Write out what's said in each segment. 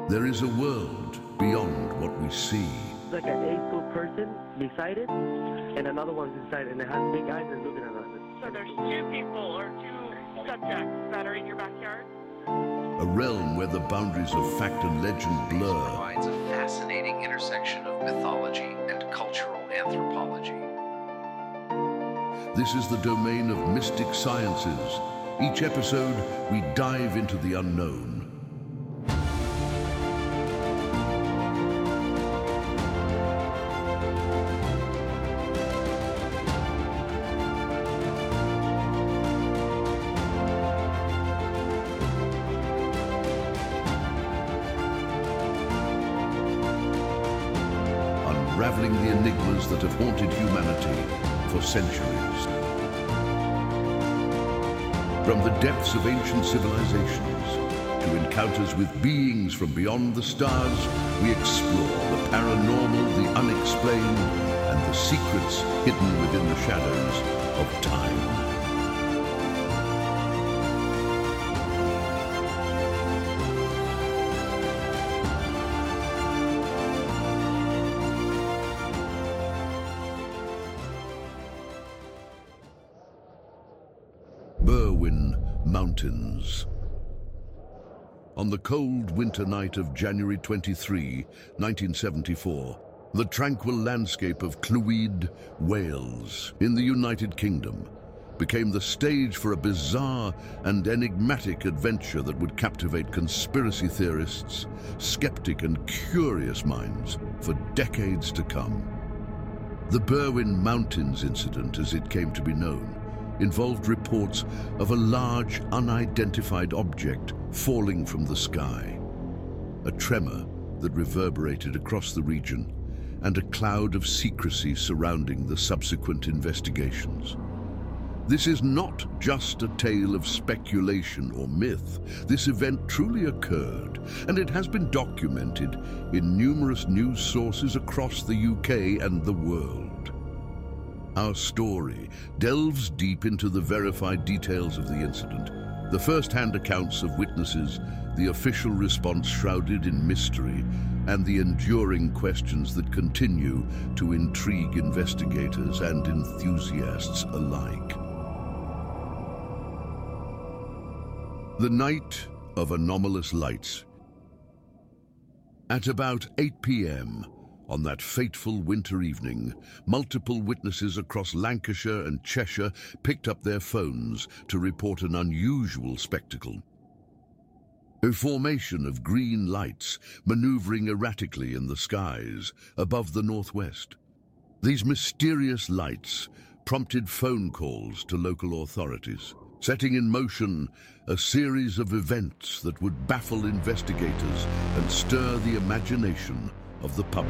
There is a world beyond what we see. Like an 8-foot person beside it, and another one's inside, and it has big eyes and looking at us. So there's two people or two subjects that are in your backyard? A realm where the boundaries of fact and legend blur. Provides a fascinating intersection of mythology and cultural anthropology. This is the domain of mystic sciences. Each episode, we dive into the unknown. Unraveling the enigmas that have haunted humanity for centuries. From the depths of ancient civilizations to encounters with beings from beyond the stars, we explore the paranormal, the unexplained, and the secrets hidden within the shadows of time. Berwyn Mountains. On the cold winter night of January 23, 1974, the tranquil landscape of Clwyd, Wales, in the United Kingdom, became the stage for a bizarre and enigmatic adventure that would captivate conspiracy theorists, skeptic and curious minds for decades to come. The Berwyn Mountains incident, as it came to be known, involved reports of a large, unidentified object falling from the sky, a tremor that reverberated across the region, and a cloud of secrecy surrounding the subsequent investigations. This is not just a tale of speculation or myth. This event truly occurred, and it has been documented in numerous news sources across the UK and the world. Our story delves deep into the verified details of the incident, the first-hand accounts of witnesses, the official response shrouded in mystery, and the enduring questions that continue to intrigue investigators and enthusiasts alike. The night of anomalous lights. At about 8 p.m., on that fateful winter evening, multiple witnesses across Lancashire and Cheshire picked up their phones to report an unusual spectacle. A formation of green lights maneuvering erratically in the skies above the northwest. These mysterious lights prompted phone calls to local authorities, setting in motion a series of events that would baffle investigators and stir the imagination of the public.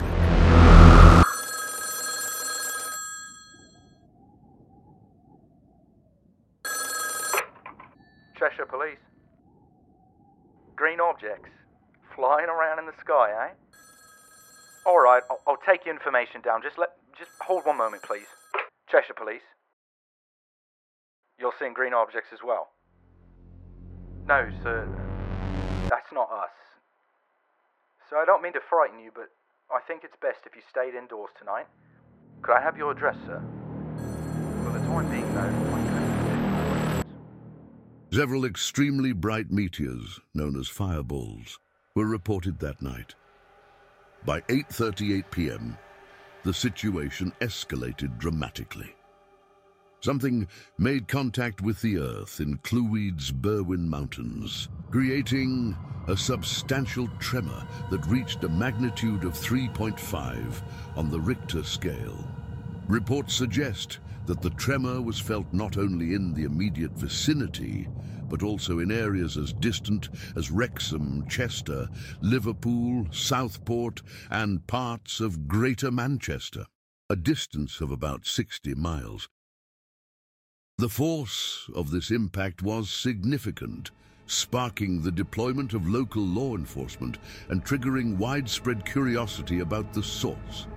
Cheshire Police. Green objects flying around in the sky, eh? All right, I'll take your information down. Just hold one moment, please. Cheshire Police. You're seeing green objects as well? No, sir. That's not us. So I don't mean to frighten you, but I think it's best if you stayed indoors tonight. Could I have your address, sir? For the time being, though, I couldn't. Several extremely bright meteors, known as fireballs, were reported that night. By 8:38 p.m., the situation escalated dramatically. Something made contact with the Earth in Clwyd's Berwyn Mountains, creating a substantial tremor that reached a magnitude of 3.5 on the Richter scale. Reports suggest that the tremor was felt not only in the immediate vicinity, but also in areas as distant as Wrexham, Chester, Liverpool, Southport, and parts of Greater Manchester, a distance of about 60 miles. The force of this impact was significant, sparking the deployment of local law enforcement and triggering widespread curiosity about the source.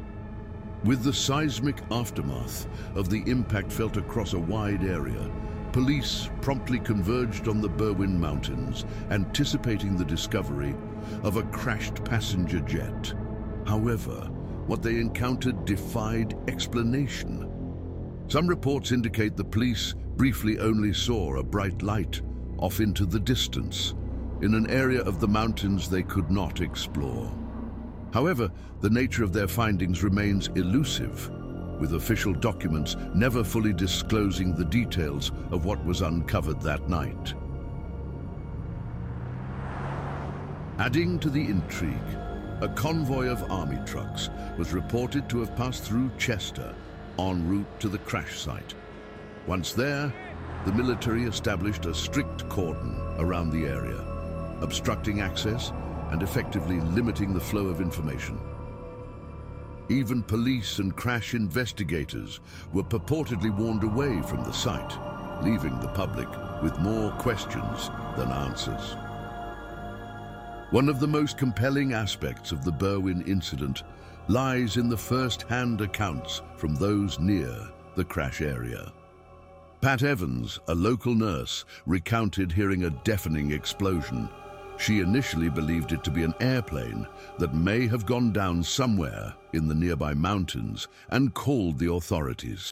With the seismic aftermath of the impact felt across a wide area, Police promptly converged on the Berwyn Mountains, anticipating the discovery of a crashed passenger jet. However, what they encountered defied explanation. Some reports indicate the police briefly only saw a bright light off into the distance, in an area of the mountains they could not explore. However, the nature of their findings remains elusive, with official documents never fully disclosing the details of what was uncovered that night. Adding to the intrigue, a convoy of army trucks was reported to have passed through Chester en route to the crash site. Once there, the military established a strict cordon around the area, obstructing access and effectively limiting the flow of information. Even police and crash investigators were purportedly warned away from the site, leaving the public with more questions than answers. One of the most compelling aspects of the Berwyn incident lies in the first-hand accounts from those near the crash area. Pat Evans, a local nurse, recounted hearing a deafening explosion. She initially believed it to be an airplane that may have gone down somewhere in the nearby mountains and called the authorities.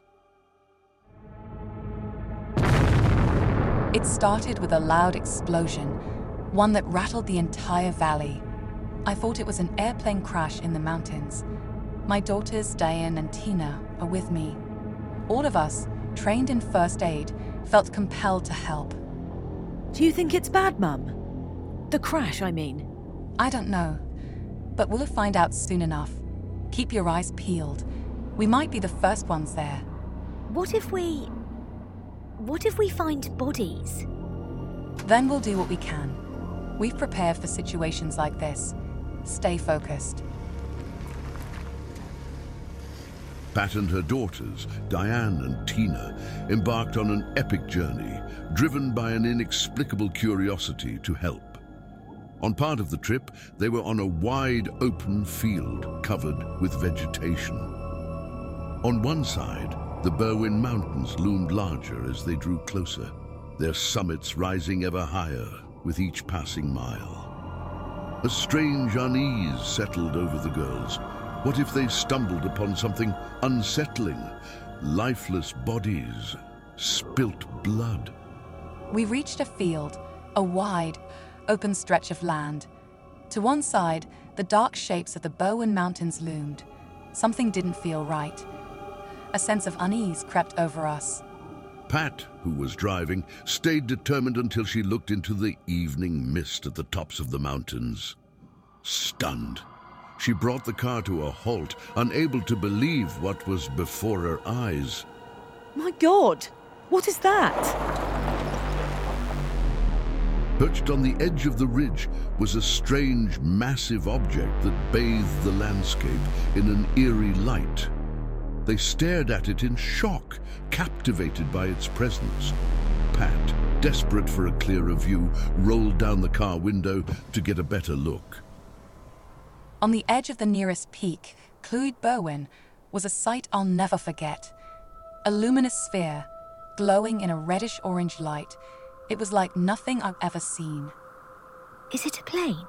It started with a loud explosion, one that rattled the entire valley. I thought it was an airplane crash in the mountains. My daughters, Diane and Tina, are with me. All of us, trained in first aid, felt compelled to help. Do you think it's bad, Mum? The crash, I mean. I don't know, but we'll find out soon enough. Keep your eyes peeled. We might be the first ones there. What if we find bodies? Then we'll do what we can. We've prepared for situations like this. Stay focused. Pat and her daughters, Diane and Tina, embarked on an epic journey, driven by an inexplicable curiosity to help. On part of the trip, they were on a wide open field covered with vegetation. On one side, the Berwyn Mountains loomed larger as they drew closer, their summits rising ever higher with each passing mile. A strange unease settled over the girls. What if they stumbled upon something unsettling? Lifeless bodies, spilt blood. We reached a field, a wide, open stretch of land. To one side, the dark shapes of the Berwyn Mountains loomed. Something didn't feel right. A sense of unease crept over us. Pat, who was driving, stayed determined until she looked into the evening mist at the tops of the mountains. Stunned, she brought the car to a halt, unable to believe what was before her eyes. My God! What is that? Perched on the edge of the ridge was a strange, massive object that bathed the landscape in an eerie light. They stared at it in shock, captivated by its presence. Pat, desperate for a clearer view, rolled down the car window to get a better look. On the edge of the nearest peak, Clwyd Berwyn, was a sight I'll never forget. A luminous sphere, glowing in a reddish-orange light. It was like nothing I've ever seen. Is it a plane?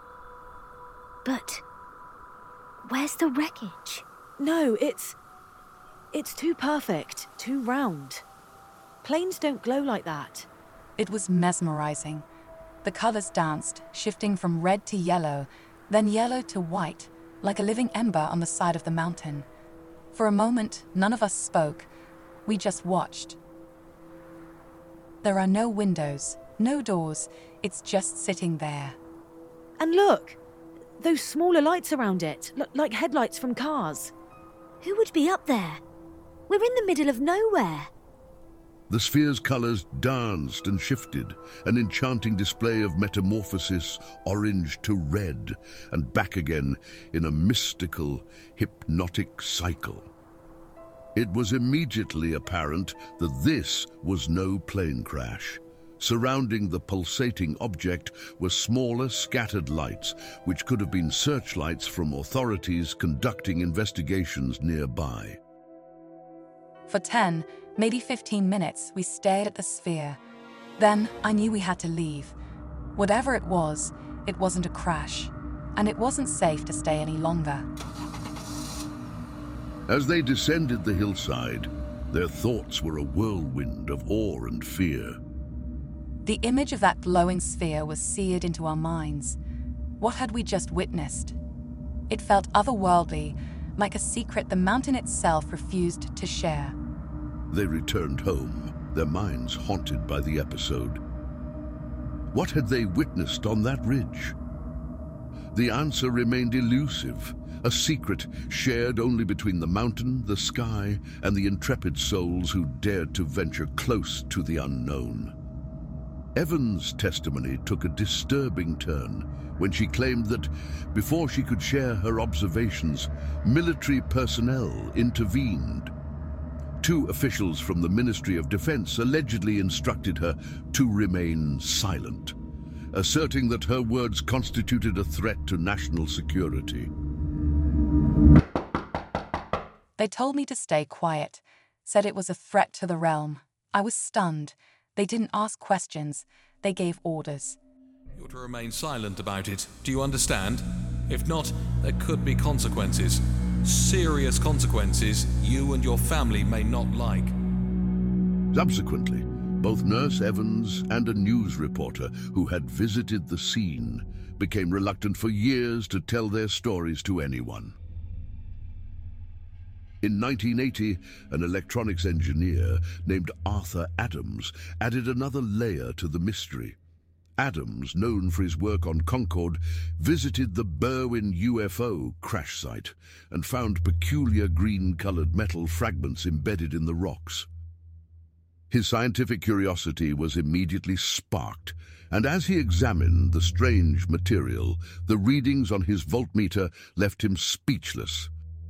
But where's the wreckage? No, it's too perfect, too round. Planes don't glow like that. It was mesmerizing. The colors danced, shifting from red to yellow, then yellow to white, like a living ember on the side of the mountain. For a moment, none of us spoke. We just watched. There are no windows, no doors. It's just sitting there. And look! Those smaller lights around it, like headlights from cars. Who would be up there? We're in the middle of nowhere. The sphere's colors danced and shifted, an enchanting display of metamorphosis, orange to red, and back again in a mystical, hypnotic cycle. It was immediately apparent that this was no plane crash. Surrounding the pulsating object were smaller, scattered lights, which could have been searchlights from authorities conducting investigations nearby. For 10, maybe 15 minutes, we stared at the sphere. Then I knew we had to leave. Whatever it wasn't a crash, and it wasn't safe to stay any longer. As they descended the hillside, their thoughts were a whirlwind of awe and fear. The image of that glowing sphere was seared into our minds. What had we just witnessed? It felt otherworldly, like a secret the mountain itself refused to share. They returned home, their minds haunted by the episode. What had they witnessed on that ridge? The answer remained elusive, a secret shared only between the mountain, the sky, and the intrepid souls who dared to venture close to the unknown. Evans' testimony took a disturbing turn when she claimed that, before she could share her observations, military personnel intervened. 2 officials from the Ministry of Defense allegedly instructed her to remain silent, asserting that her words constituted a threat to national security. They told me to stay quiet, said it was a threat to the realm. I was stunned. They didn't ask questions, they gave orders. You're to remain silent about it. Do you understand? If not, there could be consequences. Serious consequences you and your family may not like. Subsequently, both Nurse Evans and a news reporter who had visited the scene became reluctant for years to tell their stories to anyone. In 1980, an electronics engineer named Arthur Adams added another layer to the mystery. Adams, known for his work on Concorde, visited the Berwyn UFO crash site and found peculiar green-colored metal fragments embedded in the rocks. His scientific curiosity was immediately sparked, and as he examined the strange material, the readings on his voltmeter left him speechless.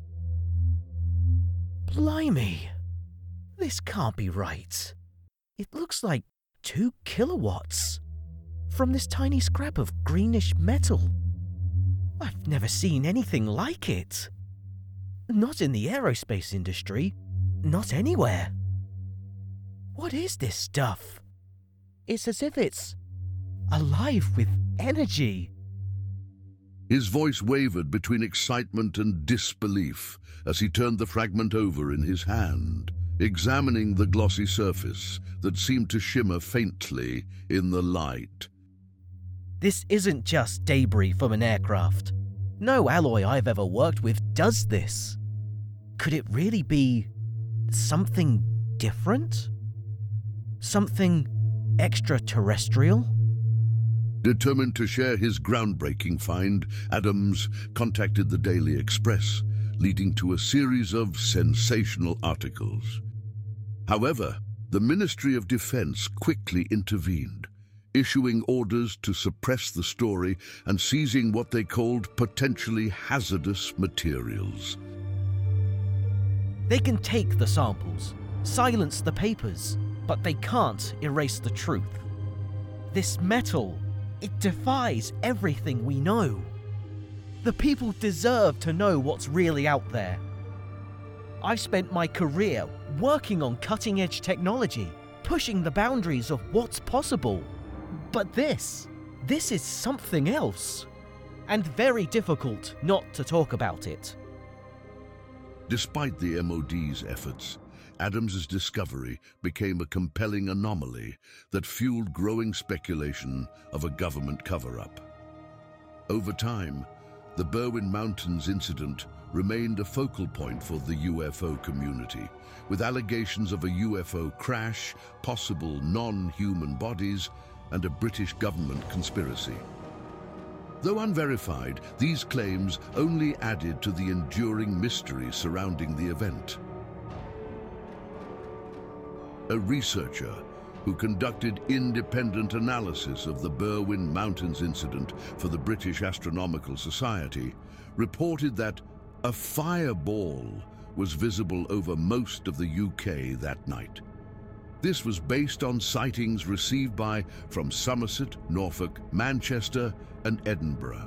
Blimey! This can't be right. It looks like 2 kilowatts from this tiny scrap of greenish metal. I've never seen anything like it. Not in the aerospace industry, not anywhere. What is this stuff? It's as if it's alive with energy. His voice wavered between excitement and disbelief as he turned the fragment over in his hand, examining the glossy surface that seemed to shimmer faintly in the light. This isn't just debris from an aircraft. No alloy I've ever worked with does this. Could it really be something different? Something extraterrestrial? Determined to share his groundbreaking find, Adams contacted the Daily Express, leading to a series of sensational articles. However, the Ministry of Defense quickly intervened, issuing orders to suppress the story and seizing what they called potentially hazardous materials. They can take the samples, silence the papers, but they can't erase the truth. This metal, it defies everything we know. The people deserve to know what's really out there. I've spent my career working on cutting-edge technology, pushing the boundaries of what's possible. But this is something else, and very difficult not to talk about it. Despite the MOD's efforts, Adams's discovery became a compelling anomaly that fueled growing speculation of a government cover-up. Over time, the Berwyn Mountains incident remained a focal point for the UFO community, with allegations of a UFO crash, possible non-human bodies, and a British government conspiracy. Though unverified, these claims only added to the enduring mystery surrounding the event. A researcher who conducted independent analysis of the Berwyn Mountains incident for the British Astronomical Society reported that a fireball was visible over most of the UK that night. This was based on sightings received from Somerset, Norfolk, Manchester, and Edinburgh.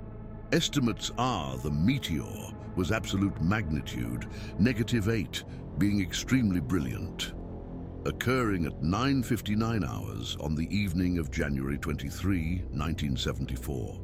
Estimates are the meteor was absolute magnitude -8, being extremely brilliant, occurring at 9:59 hours on the evening of January 23, 1974.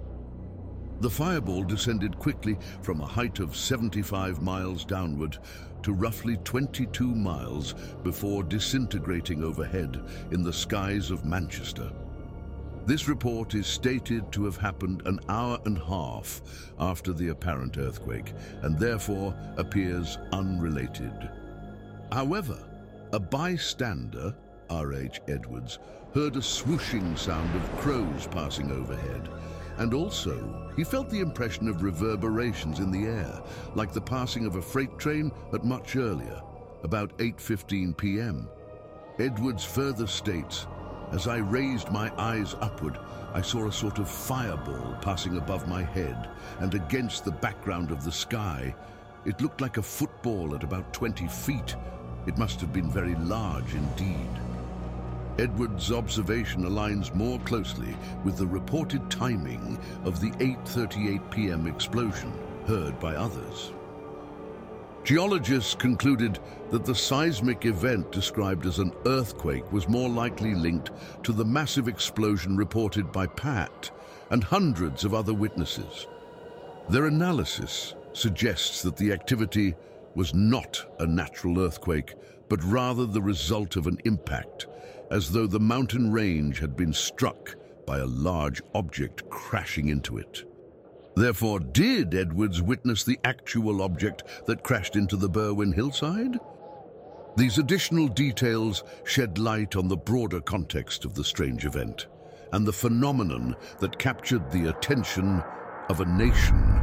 The fireball descended quickly from a height of 75 miles downward to roughly 22 miles before disintegrating overhead in the skies of Manchester. This report is stated to have happened an hour and a half after the apparent earthquake and therefore appears unrelated. However, a bystander, R.H. Edwards, heard a swooshing sound of crows passing overhead, and also he felt the impression of reverberations in the air, like the passing of a freight train at much earlier, about 8:15 p.m. Edwards further states, "As I raised my eyes upward, I saw a sort of fireball passing above my head, and against the background of the sky. It looked like a football at about 20 feet. It must have been very large indeed." Edwards' observation aligns more closely with the reported timing of the 8:38 p.m. explosion, heard by others. Geologists concluded that the seismic event described as an earthquake was more likely linked to the massive explosion reported by Pat and hundreds of other witnesses. Their analysis suggests that the activity was not a natural earthquake, but rather the result of an impact, as though the mountain range had been struck by a large object crashing into it. Therefore, did Edwards witness the actual object that crashed into the Berwyn hillside? These additional details shed light on the broader context of the strange event and the phenomenon that captured the attention of a nation.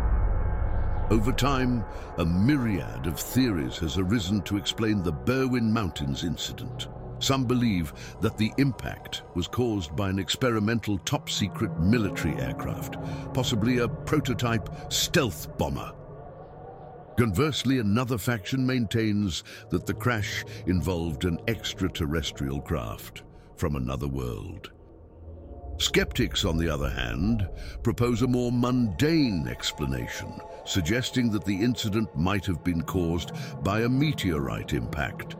Over time, a myriad of theories has arisen to explain the Berwyn Mountains incident. Some believe that the impact was caused by an experimental top-secret military aircraft, possibly a prototype stealth bomber. Conversely, another faction maintains that the crash involved an extraterrestrial craft from another world. Skeptics, on the other hand, propose a more mundane explanation, suggesting that the incident might have been caused by a meteorite impact.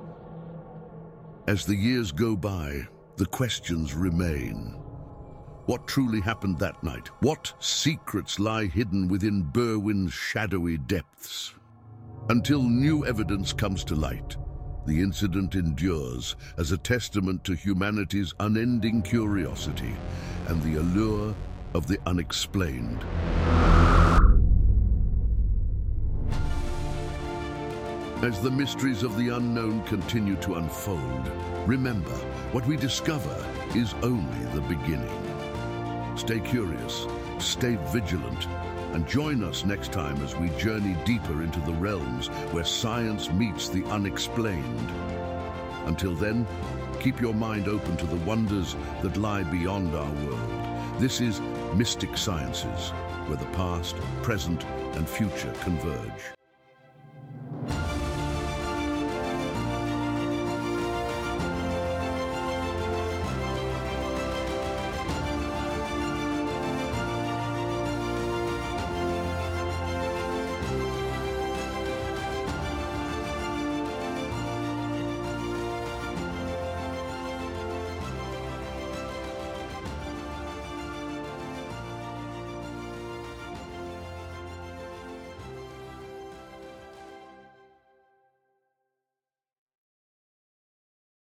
As the years go by, the questions remain. What truly happened that night? What secrets lie hidden within Berwyn's shadowy depths? Until new evidence comes to light, the incident endures as a testament to humanity's unending curiosity and the allure of the unexplained. As the mysteries of the unknown continue to unfold, remember, what we discover is only the beginning. Stay curious, stay vigilant, and join us next time as we journey deeper into the realms where science meets the unexplained. Until then, keep your mind open to the wonders that lie beyond our world. This is Mystic Sciences, where the past, present, and future converge.